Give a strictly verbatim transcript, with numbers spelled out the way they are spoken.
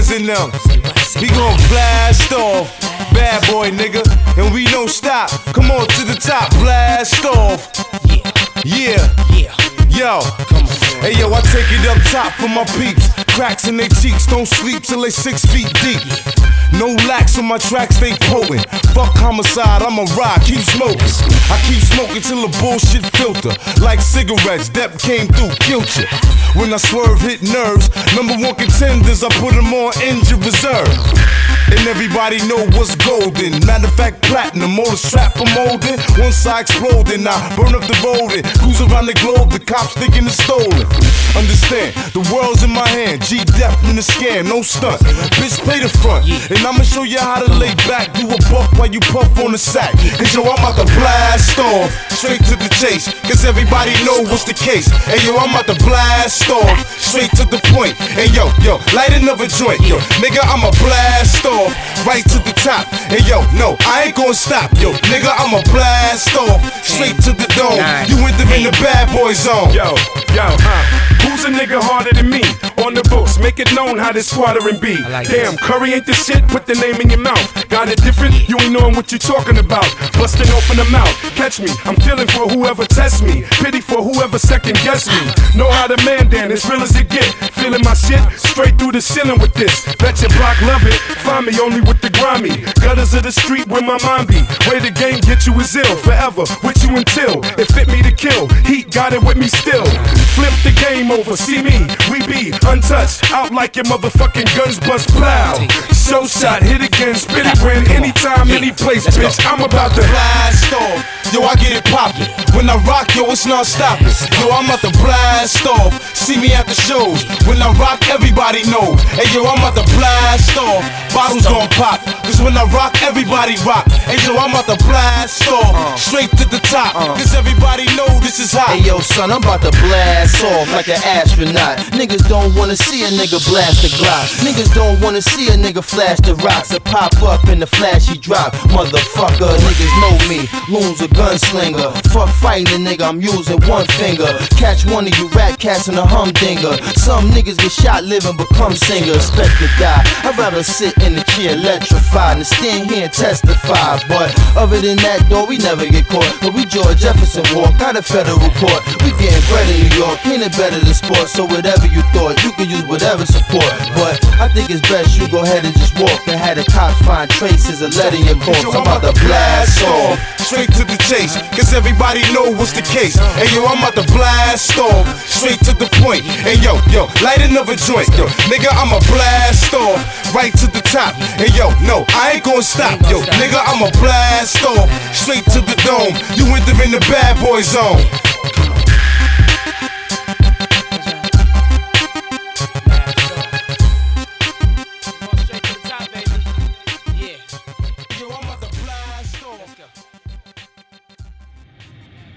Wiz and them. We gon' blast off. Bad boy, nigga. And we don't stop. Come on to the top. Blast off. Yeah. Yeah. Yo. Hey yo, I take it up top for my peeps. Cracks in their cheeks, don't sleep till they six feet deep. No lax on my tracks, they potent. Fuck homicide, I'm a rock, keep smoking. I keep smoking till the bullshit filter. Like cigarettes, Depp came through, killed you. When I swerve, hit nerves. Number one contenders, I put them on injured reserve. And everybody know what's golden. Matter of fact, platinum, all the strap I'm holding. Once I explode, then I burn up the road and cruise around the globe. The cops thinking it's stolen. Understand, the world's in my hand. G-Dep in the scam, no stunt. Bitch, play the front. And I'ma show you how to lay back. Do a buck while you puff on the sack. Cause yo, I'm about to blast off. Straight to the chase. Cause everybody know what's the case. Hey yo, I'm about to blast off. Straight to the point. Hey yo, yo, light another joint. Yo, nigga, I'ma blast off. Right to the top. Hey yo, no, I ain't gonna stop. Yo, nigga, I'ma blast off. Straight to the dome. You enter in the bad boy zone. Yo, yo, huh? Who's a nigga harder than me? On the books, make it known how this squattering be. Like Damn, this. Curry ain't the shit, put the name in your mouth. Got it different, you ain't knowing what you're talking about. Busting open the mouth, catch me. I'm feeling for whoever tests me. Pity for whoever second guess me. Know how to man down, as real as it get. Feeling my shit, straight through the ceiling with this. Bet your block love it, find me only with the grimy. Gutters of the street where my mind be. Way the game get you is ill, forever with you until it fit me to kill. Heat got it with me still. Flip the game over, see me, we be untouched. Out like your motherfucking guns bust plow. Show shot, hit again, spit it win. Anytime, any place, bitch, I'm about to blast off. Yo, I get it poppin'. When I rock, yo, it's not stopping. Yo, I'm about to blast off. See me at the shows. When I rock, everybody know. Hey, yo, I'm about to blast off. Bottles gon' pop. Cause when I rock, everybody rock. Hey, yo, I'm about to blast off. Straight to the top. Cause everybody know this is hot. Hey, yo, son, I'm about to blast off like an astronaut. Niggas don't wanna see a nigga blast the Glock. Niggas don't wanna see a nigga flash the rocks or pop up in the flashy drop. Motherfucker, niggas know me. Loon's a gunslinger. Fuck fighting a nigga, I'm using one finger. Catch one of you rat cats in a humdinger. Some niggas get shot living, become singers. Expect to die. I'd rather sit in the chair electrified and stand here and testify. But other than that, though, we never get caught. But we George Jefferson walk out of federal court. We getting bread in New York, ain't it better than sports? So whatever you thought, you can use whatever support. But I think it's best you go ahead and just walk and have the cops find traces of letting your corpse. I'm about to blast off. Straight to the chase, cause everybody know what's the case. Hey yo, I'm about to blast off. Straight to the point. Hey yo, yo, light another joint. Yo, nigga, I'ma blast off. Right to the top. Hey yo, no, I ain't gonna stop. Yo, nigga, I'ma blast off. Straight to the dome. You enter in the bad boy zone.